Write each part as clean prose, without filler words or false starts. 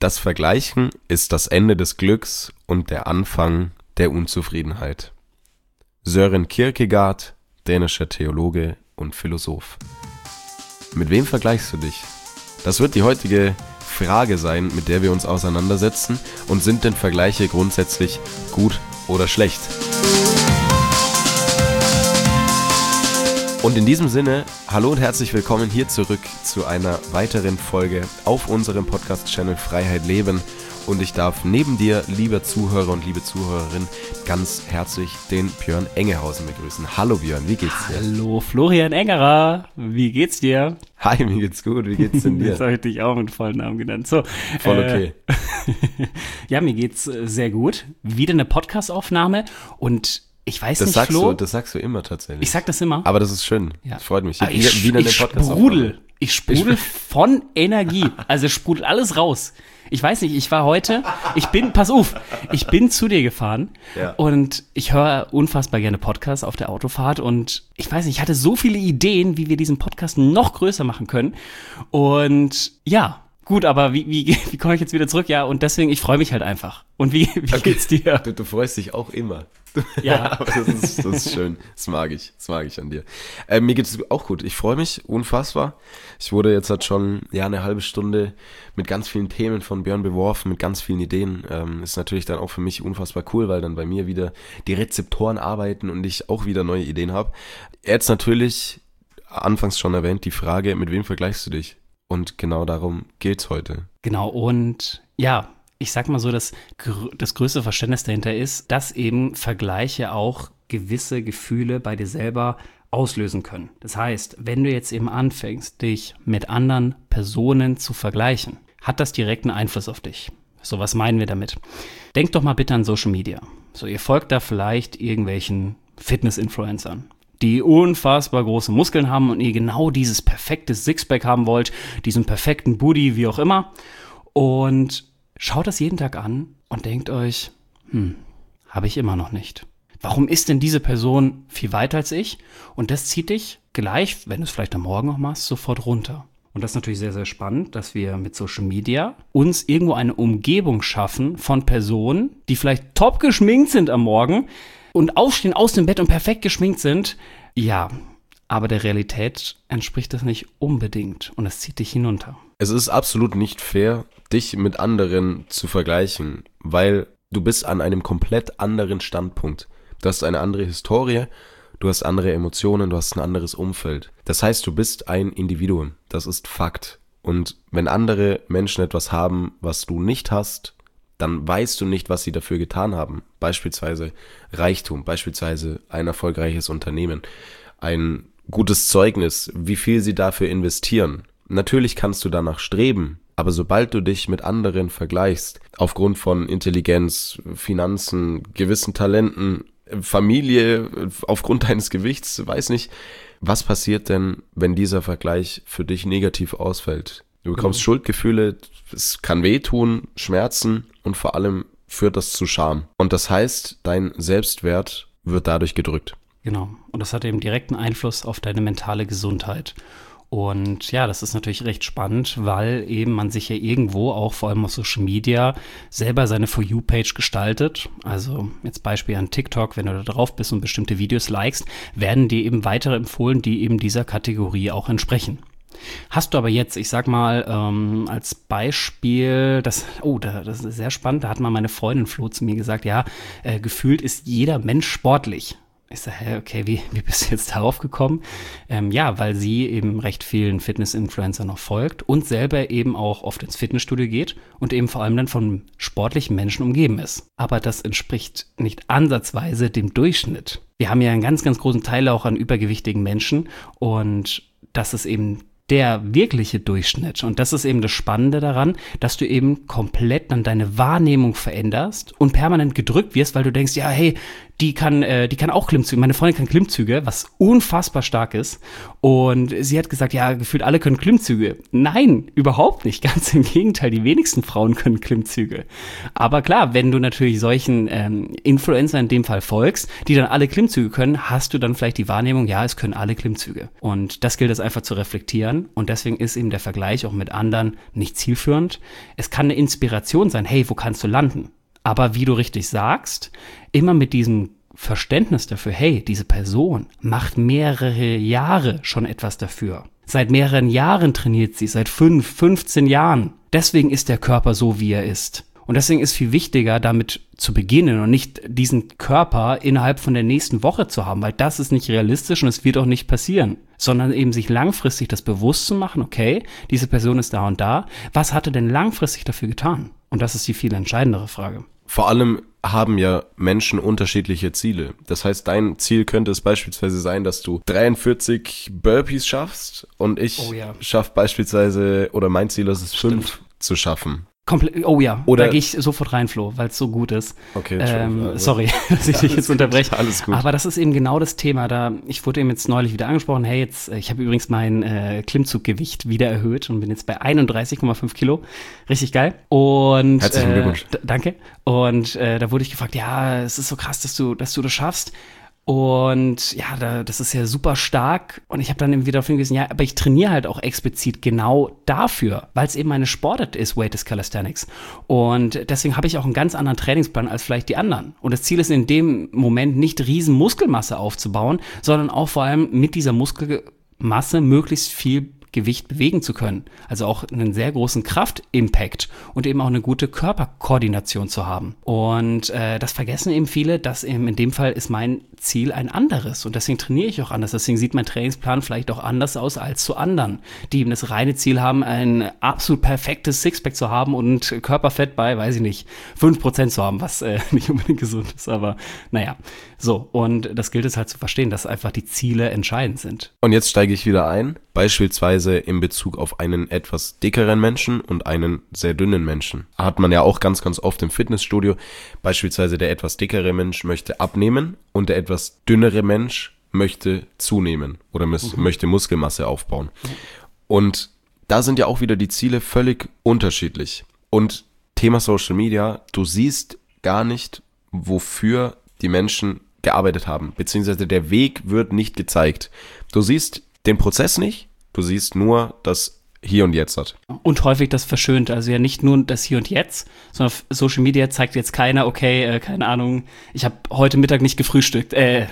Das Vergleichen ist das Ende des Glücks und der Anfang der Unzufriedenheit. Søren Kierkegaard, dänischer Theologe und Philosoph. Mit wem vergleichst du dich? Das wird die heutige Frage sein, mit der wir uns auseinandersetzen. Und sind denn Vergleiche grundsätzlich gut oder schlecht? Und in diesem Sinne, hallo und herzlich willkommen hier zurück zu einer weiteren Folge auf unserem Podcast-Channel Freiheit Leben. Und ich darf neben dir, lieber Zuhörer und liebe Zuhörerin, ganz herzlich den Björn Engehausen begrüßen. Hallo Björn, wie geht's dir? Hallo Florian Engerer, wie geht's dir? Hi, mir geht's gut, wie geht's denn dir? Jetzt habe ich dich auch mit vollen Namen genannt. So, voll okay. Ja, mir geht's sehr gut. Wieder eine Podcast-Aufnahme und ich weiß das nicht, sagst Flo. Das sagst du immer tatsächlich. Ich sag das immer. Aber das ist schön. Ja. Das freut mich. Ich sprudel von Energie. Also sprudelt alles raus. Ich weiß nicht, ich bin zu dir gefahren und ich höre unfassbar gerne Podcasts auf der Autofahrt und ich weiß nicht, ich hatte so viele Ideen, wie wir diesen Podcast noch größer machen können und ja, gut, aber wie komme ich jetzt wieder zurück? Ja, und deswegen, ich freue mich halt einfach. Und wie geht's dir? Du freust dich auch immer. Ja. Aber das ist schön. Das mag ich an dir. Mir geht's auch gut. Ich freue mich unfassbar. Ich wurde jetzt halt schon eine halbe Stunde mit ganz vielen Themen von Björn beworfen, mit ganz vielen Ideen. Ist natürlich dann auch für mich unfassbar cool, weil dann bei mir wieder die Rezeptoren arbeiten und ich auch wieder neue Ideen habe. Jetzt natürlich, anfangs schon erwähnt, die Frage, mit wem vergleichst du dich? Und genau darum geht's heute. Genau, und ja, ich sag mal so, das größte Verständnis dahinter ist, dass eben Vergleiche auch gewisse Gefühle bei dir selber auslösen können. Das heißt, wenn du jetzt eben anfängst, dich mit anderen Personen zu vergleichen, hat das direkten Einfluss auf dich. So, was meinen wir damit? Denk doch mal bitte an Social Media. So, ihr folgt da vielleicht irgendwelchen Fitness-Influencern, die unfassbar große Muskeln haben und ihr genau dieses perfekte Sixpack haben wollt, diesen perfekten Booty, wie auch immer. Und schaut das jeden Tag an und denkt euch, habe ich immer noch nicht. Warum ist denn diese Person viel weiter als ich? Und das zieht dich gleich, wenn du es vielleicht am Morgen noch machst, sofort runter. Und das ist natürlich sehr, sehr spannend, dass wir mit Social Media uns irgendwo eine Umgebung schaffen von Personen, die vielleicht top geschminkt sind am Morgen und aufstehen aus dem Bett und perfekt geschminkt sind. Ja, aber der Realität entspricht das nicht unbedingt und es zieht dich hinunter. Es ist absolut nicht fair, dich mit anderen zu vergleichen, weil du bist an einem komplett anderen Standpunkt. Du hast eine andere Historie, du hast andere Emotionen, du hast ein anderes Umfeld. Das heißt, du bist ein Individuum. Das ist Fakt. Und wenn andere Menschen etwas haben, was du nicht hast, dann weißt du nicht, was sie dafür getan haben. Beispielsweise Reichtum, beispielsweise ein erfolgreiches Unternehmen, ein gutes Zeugnis, wie viel sie dafür investieren. Natürlich kannst du danach streben, aber sobald du dich mit anderen vergleichst, aufgrund von Intelligenz, Finanzen, gewissen Talenten, Familie, aufgrund deines Gewichts, weiß nicht, was passiert denn, wenn dieser Vergleich für dich negativ ausfällt? Du bekommst Schuldgefühle, es kann wehtun, Schmerzen und vor allem führt das zu Scham. Und das heißt, dein Selbstwert wird dadurch gedrückt. Genau. Und das hat eben direkten Einfluss auf deine mentale Gesundheit. Und ja, das ist natürlich recht spannend, weil eben man sich ja irgendwo auch vor allem auf Social Media selber seine For You-Page gestaltet. Also jetzt Beispiel an TikTok, wenn du da drauf bist und bestimmte Videos likest, werden dir eben weitere empfohlen, die eben dieser Kategorie auch entsprechen. Hast du aber jetzt, ich sag mal, als Beispiel, das ist sehr spannend, da hat mal meine Freundin Flo zu mir gesagt, ja, gefühlt ist jeder Mensch sportlich. Ich sage, okay, wie bist du jetzt darauf gekommen? Ja, weil sie eben recht vielen Fitness-Influencern noch folgt und selber eben auch oft ins Fitnessstudio geht und eben vor allem dann von sportlichen Menschen umgeben ist. Aber das entspricht nicht ansatzweise dem Durchschnitt. Wir haben ja einen ganz, ganz großen Teil auch an übergewichtigen Menschen und das ist eben der wirkliche Durchschnitt. Und das ist eben das Spannende daran, dass du eben komplett dann deine Wahrnehmung veränderst und permanent gedrückt wirst, weil du denkst, ja, hey, die kann auch Klimmzüge. Meine Freundin kann Klimmzüge, was unfassbar stark ist. Und sie hat gesagt, ja, gefühlt alle können Klimmzüge. Nein, überhaupt nicht. Ganz im Gegenteil, die wenigsten Frauen können Klimmzüge. Aber klar, wenn du natürlich solchen Influencer in dem Fall folgst, die dann alle Klimmzüge können, hast du dann vielleicht die Wahrnehmung, ja, es können alle Klimmzüge. Und das gilt es einfach zu reflektieren. Und deswegen ist eben der Vergleich auch mit anderen nicht zielführend. Es kann eine Inspiration sein, hey, wo kannst du landen? Aber wie du richtig sagst, immer mit diesem Verständnis dafür, hey, diese Person macht mehrere Jahre schon etwas dafür. Seit mehreren Jahren trainiert sie, seit 5, 15 Jahren. Deswegen ist der Körper so, wie er ist. Und deswegen ist viel wichtiger, damit zu beginnen und nicht diesen Körper innerhalb von der nächsten Woche zu haben, weil das ist nicht realistisch und es wird auch nicht passieren, sondern eben sich langfristig das bewusst zu machen, okay, diese Person ist da und da, was hat er denn langfristig dafür getan? Und das ist die viel entscheidendere Frage. Vor allem haben ja Menschen unterschiedliche Ziele. Das heißt, dein Ziel könnte es beispielsweise sein, dass du 43 Burpees schaffst und ich schaffe beispielsweise, oder mein Ziel ist es, 5 zu schaffen. Oh ja, oder da gehe ich sofort rein, Flo, weil es so gut ist. Okay, sorry, dass ich dich jetzt unterbreche. Alles gut. Aber das ist eben genau das Thema. Ich wurde eben jetzt neulich wieder angesprochen, hey, ich habe übrigens mein Klimmzuggewicht wieder erhöht und bin jetzt bei 31,5 Kilo. Richtig geil. Und herzlichen Glückwunsch. Danke. Und da wurde ich gefragt, ja, es ist so krass, dass du das schaffst. Und ja, das ist ja super stark. Und ich habe dann eben wieder darauf hingewiesen, ja, aber ich trainiere halt auch explizit genau dafür, weil es eben meine Sportart ist, Weighted Calisthenics. Und deswegen habe ich auch einen ganz anderen Trainingsplan als vielleicht die anderen. Und das Ziel ist in dem Moment nicht riesen Muskelmasse aufzubauen, sondern auch vor allem mit dieser Muskelmasse möglichst viel Gewicht bewegen zu können. Also auch einen sehr großen Kraftimpact und eben auch eine gute Körperkoordination zu haben. Und das vergessen eben viele, dass eben in dem Fall ist mein Ziel ein anderes und deswegen trainiere ich auch anders. Deswegen sieht mein Trainingsplan vielleicht auch anders aus als zu anderen, die eben das reine Ziel haben, ein absolut perfektes Sixpack zu haben und Körperfett bei, weiß ich nicht, 5% zu haben, was nicht unbedingt gesund ist, aber naja. So, und das gilt es halt zu verstehen, dass einfach die Ziele entscheidend sind. Und jetzt steige ich wieder ein, beispielsweise in Bezug auf einen etwas dickeren Menschen und einen sehr dünnen Menschen. Hat man ja auch ganz, ganz oft im Fitnessstudio. Beispielsweise der etwas dickere Mensch möchte abnehmen und der etwas dünnere Mensch möchte zunehmen oder möchte Muskelmasse aufbauen. Und da sind ja auch wieder die Ziele völlig unterschiedlich. Und Thema Social Media, du siehst gar nicht, wofür die Menschen gearbeitet haben, beziehungsweise der Weg wird nicht gezeigt. Du siehst den Prozess nicht, du siehst nur das Hier und Jetzt hat. Und häufig das Verschönte, also ja nicht nur das Hier und Jetzt, sondern auf Social Media zeigt jetzt keiner, okay, keine Ahnung, ich habe heute Mittag nicht gefrühstückt.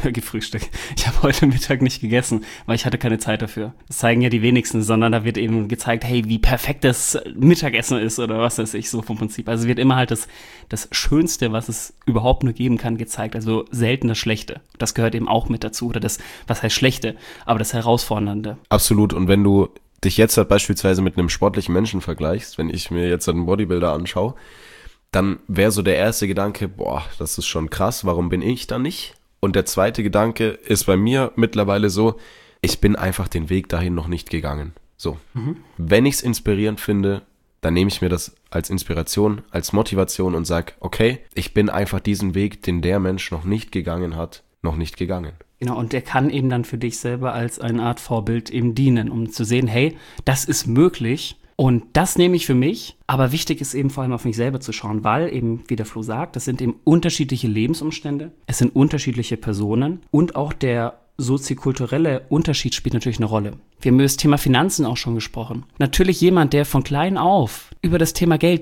Ich habe heute Mittag nicht gegessen, weil ich hatte keine Zeit dafür. Das zeigen ja die wenigsten, sondern da wird eben gezeigt, hey, wie perfekt das Mittagessen ist oder was weiß ich, so vom Prinzip. Also wird immer halt das Schönste, was es überhaupt nur geben kann, gezeigt, also selten das Schlechte. Das gehört eben auch mit dazu, oder das, was heißt Schlechte, aber das Herausfordernde. Absolut, und wenn du dich jetzt halt beispielsweise mit einem sportlichen Menschen vergleichst, wenn ich mir jetzt einen Bodybuilder anschaue, dann wäre so der erste Gedanke, boah, das ist schon krass, warum bin ich da nicht? Und der zweite Gedanke ist bei mir mittlerweile so, ich bin einfach den Weg dahin noch nicht gegangen. So, Wenn ich es inspirierend finde, dann nehme ich mir das als Inspiration, als Motivation und sage, okay, ich bin einfach diesen Weg, den der Mensch noch nicht gegangen hat, noch nicht gegangen. Genau, und der kann eben dann für dich selber als eine Art Vorbild eben dienen, um zu sehen, hey, das ist möglich und das nehme ich für mich. Aber wichtig ist eben vor allem auf mich selber zu schauen, weil eben, wie der Flo sagt, das sind eben unterschiedliche Lebensumstände, es sind unterschiedliche Personen und auch der soziokulturelle Unterschied spielt natürlich eine Rolle. Wir haben über das Thema Finanzen auch schon gesprochen. Natürlich jemand, der von klein auf über das Thema Geld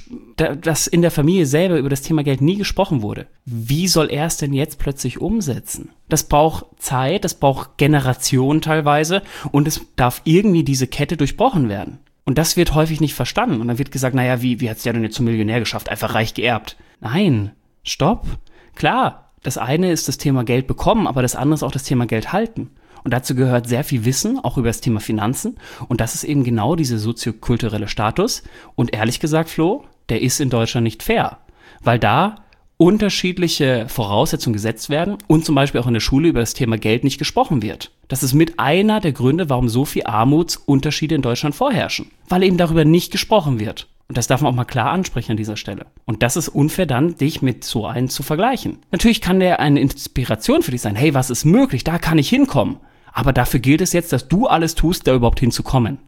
dass in der Familie selber über das Thema Geld nie gesprochen wurde. Wie soll er es denn jetzt plötzlich umsetzen? Das braucht Zeit, das braucht Generationen teilweise und es darf irgendwie diese Kette durchbrochen werden. Und das wird häufig nicht verstanden. Und dann wird gesagt, naja, wie hat es der denn jetzt zum Millionär geschafft? Einfach reich geerbt. Nein, stopp. Klar. Das eine ist das Thema Geld bekommen, aber das andere ist auch das Thema Geld halten. Und dazu gehört sehr viel Wissen, auch über das Thema Finanzen. Und das ist eben genau dieser soziokulturelle Status. Und ehrlich gesagt, Flo, der ist in Deutschland nicht fair. Weil da unterschiedliche Voraussetzungen gesetzt werden und zum Beispiel auch in der Schule über das Thema Geld nicht gesprochen wird. Das ist mit einer der Gründe, warum so viel Armutsunterschiede in Deutschland vorherrschen. Weil eben darüber nicht gesprochen wird. Und das darf man auch mal klar ansprechen an dieser Stelle. Und das ist unfair dann, dich mit so einem zu vergleichen. Natürlich kann der eine Inspiration für dich sein. Hey, was ist möglich? Da kann ich hinkommen. Aber dafür gilt es jetzt, dass du alles tust, da überhaupt hinzukommen.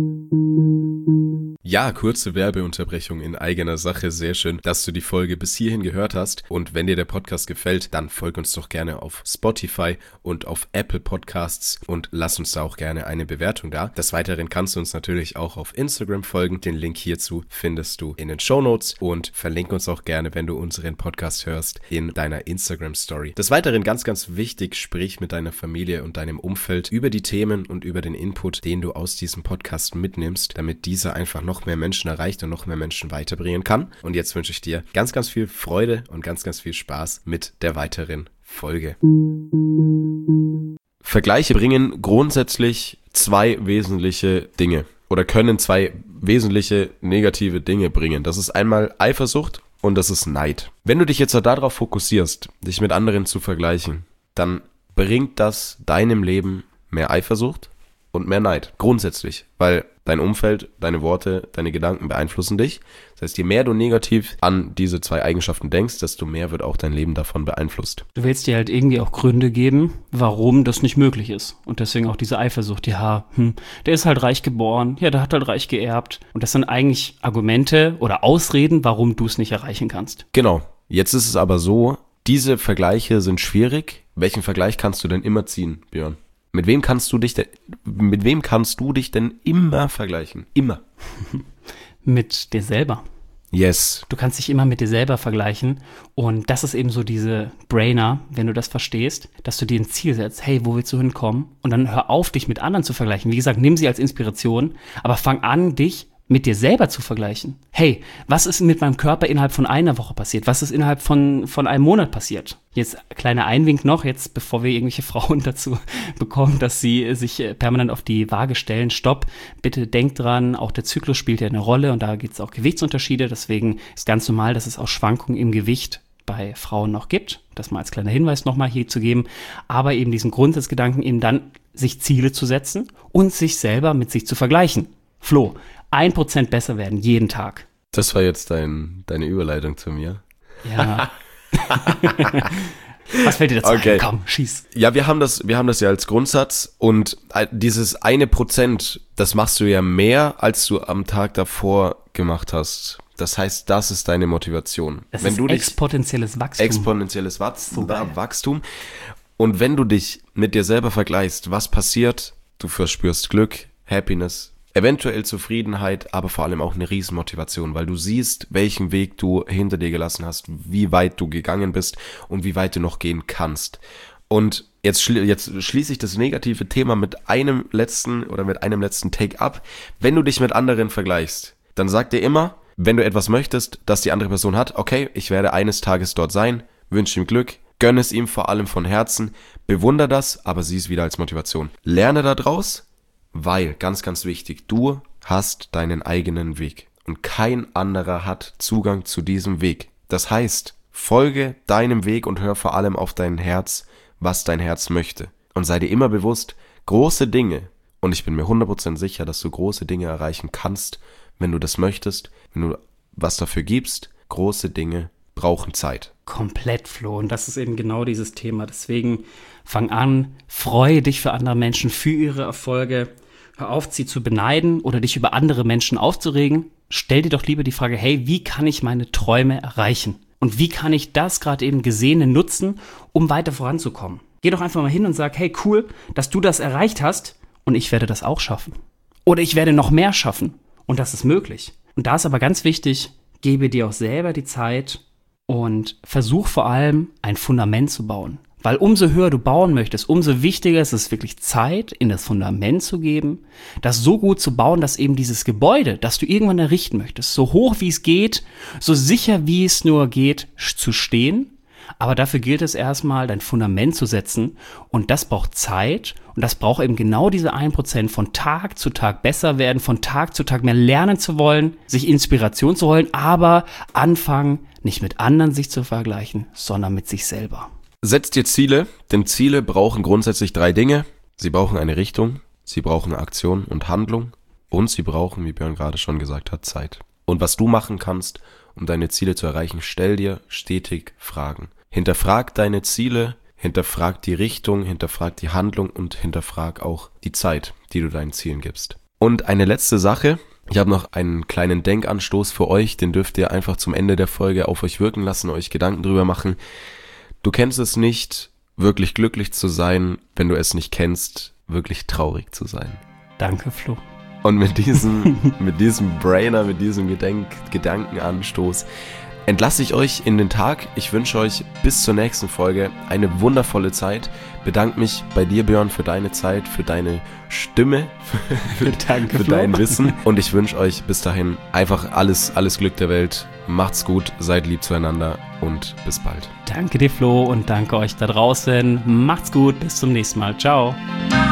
Ja, kurze Werbeunterbrechung in eigener Sache. Sehr schön, dass du die Folge bis hierhin gehört hast. Und wenn dir der Podcast gefällt, dann folg uns doch gerne auf Spotify und auf Apple Podcasts und lass uns da auch gerne eine Bewertung da. Des Weiteren kannst du uns natürlich auch auf Instagram folgen. Den Link hierzu findest du in den Shownotes und verlink uns auch gerne, wenn du unseren Podcast hörst, in deiner Instagram-Story. Des Weiteren ganz, ganz wichtig, sprich mit deiner Familie und deinem Umfeld über die Themen und über den Input, den du aus diesem Podcast mitnimmst, damit dieser einfach noch mehr Menschen erreicht und noch mehr Menschen weiterbringen kann. Und jetzt wünsche ich dir ganz, ganz viel Freude und ganz, ganz viel Spaß mit der weiteren Folge. Vergleiche bringen grundsätzlich zwei wesentliche Dinge oder können zwei wesentliche negative Dinge bringen. Das ist einmal Eifersucht und das ist Neid. Wenn du dich jetzt darauf fokussierst, dich mit anderen zu vergleichen, dann bringt das deinem Leben mehr Eifersucht und mehr Neid, grundsätzlich, weil dein Umfeld, deine Worte, deine Gedanken beeinflussen dich. Das heißt, je mehr du negativ an diese zwei Eigenschaften denkst, desto mehr wird auch dein Leben davon beeinflusst. Du willst dir halt irgendwie auch Gründe geben, warum das nicht möglich ist. Und deswegen auch diese Eifersucht, ja, der ist halt reich geboren, ja, der hat halt reich geerbt. Und das sind eigentlich Argumente oder Ausreden, warum du es nicht erreichen kannst. Genau. Jetzt ist es aber so, diese Vergleiche sind schwierig. Welchen Vergleich kannst du denn immer ziehen, Björn? Mit wem kannst du dich denn immer vergleichen? Immer. Mit dir selber. Yes. Du kannst dich immer mit dir selber vergleichen. Und das ist eben so diese Brainer, wenn du das verstehst, dass du dir ein Ziel setzt. Hey, wo willst du hinkommen? Und dann hör auf, dich mit anderen zu vergleichen. Wie gesagt, nimm sie als Inspiration, aber fang an, dich mit dir selber zu vergleichen. Hey, was ist mit meinem Körper innerhalb von einer Woche passiert? Was ist innerhalb von einem Monat passiert? Jetzt kleiner Einwink noch, jetzt bevor wir irgendwelche Frauen dazu bekommen, dass sie sich permanent auf die Waage stellen. Stopp, bitte denkt dran, auch der Zyklus spielt ja eine Rolle und da gibt es auch Gewichtsunterschiede. Deswegen ist ganz normal, dass es auch Schwankungen im Gewicht bei Frauen noch gibt. Das mal als kleiner Hinweis nochmal hier zu geben. Aber eben diesen Grundsatzgedanken eben dann, sich Ziele zu setzen und sich selber mit sich zu vergleichen. Flo, 1% besser werden, jeden Tag. Das war jetzt deine Überleitung zu mir. Ja. Was fällt dir dazu ein? Komm, schieß. Ja, wir haben das ja als Grundsatz und dieses 1%, das machst du ja mehr, als du am Tag davor gemacht hast. Das heißt, das ist deine Motivation. Das ist exponentielles Wachstum. Exponentielles Wachstum. Und wenn du dich mit dir selber vergleichst, was passiert? Du verspürst Glück, Happiness, eventuell Zufriedenheit, aber vor allem auch eine Riesenmotivation, weil du siehst, welchen Weg du hinter dir gelassen hast, wie weit du gegangen bist und wie weit du noch gehen kannst. Und jetzt schließe ich das negative Thema mit einem letzten Take ab. Wenn du dich mit anderen vergleichst, dann sag dir immer, wenn du etwas möchtest, das die andere Person hat, okay, ich werde eines Tages dort sein, wünsche ihm Glück, gönne es ihm vor allem von Herzen, bewundere das, aber sieh es wieder als Motivation. Lerne daraus, weil, ganz, ganz wichtig, du hast deinen eigenen Weg und kein anderer hat Zugang zu diesem Weg. Das heißt, folge deinem Weg und hör vor allem auf dein Herz, was dein Herz möchte. Und sei dir immer bewusst, große Dinge, und ich bin mir 100% sicher, dass du große Dinge erreichen kannst, wenn du das möchtest, wenn du was dafür gibst, große Dinge brauchen Zeit. Komplett, Flo. Und das ist eben genau dieses Thema. Deswegen fang an, freue dich für andere Menschen, für ihre Erfolge. Hör auf, sie zu beneiden oder dich über andere Menschen aufzuregen. Stell dir doch lieber die Frage, hey, wie kann ich meine Träume erreichen? Und wie kann ich das gerade eben Gesehene nutzen, um weiter voranzukommen? Geh doch einfach mal hin und sag, hey, cool, dass du das erreicht hast und ich werde das auch schaffen. Oder ich werde noch mehr schaffen. Und das ist möglich. Und da ist aber ganz wichtig, gebe dir auch selber die Zeit und versuch vor allem ein Fundament zu bauen. Weil umso höher du bauen möchtest, umso wichtiger ist es wirklich Zeit in das Fundament zu geben, das so gut zu bauen, dass eben dieses Gebäude, das du irgendwann errichten möchtest, so hoch wie es geht, so sicher wie es nur geht, zu stehen. Aber dafür gilt es erstmal, dein Fundament zu setzen und das braucht Zeit und das braucht eben genau diese 1% von Tag zu Tag besser werden, von Tag zu Tag mehr lernen zu wollen, sich Inspiration zu holen, aber anfangen, nicht mit anderen sich zu vergleichen, sondern mit sich selber. Setz dir Ziele, denn Ziele brauchen grundsätzlich 3 Dinge. Sie brauchen eine Richtung, sie brauchen Aktion und Handlung und sie brauchen, wie Björn gerade schon gesagt hat, Zeit. Und was du machen kannst, um deine Ziele zu erreichen, stell dir stetig Fragen. Hinterfrag deine Ziele, hinterfrag die Richtung, hinterfrag die Handlung und hinterfrag auch die Zeit, die du deinen Zielen gibst. Und eine letzte Sache, ich habe noch einen kleinen Denkanstoß für euch, den dürft ihr einfach zum Ende der Folge auf euch wirken lassen, euch Gedanken drüber machen. Du kennst es nicht, wirklich glücklich zu sein, wenn du es nicht kennst, wirklich traurig zu sein. Danke, Flo. Und mit diesem Brainer, mit diesem Gedankenanstoß entlasse ich euch in den Tag. Ich wünsche euch bis zur nächsten Folge eine wundervolle Zeit. Bedanke mich bei dir, Björn, für deine Zeit, für deine Stimme, Danke, für dein Wissen. Und ich wünsche euch bis dahin einfach alles Glück der Welt. Macht's gut, seid lieb zueinander und bis bald. Danke dir, Flo, und danke euch da draußen. Macht's gut, bis zum nächsten Mal. Ciao.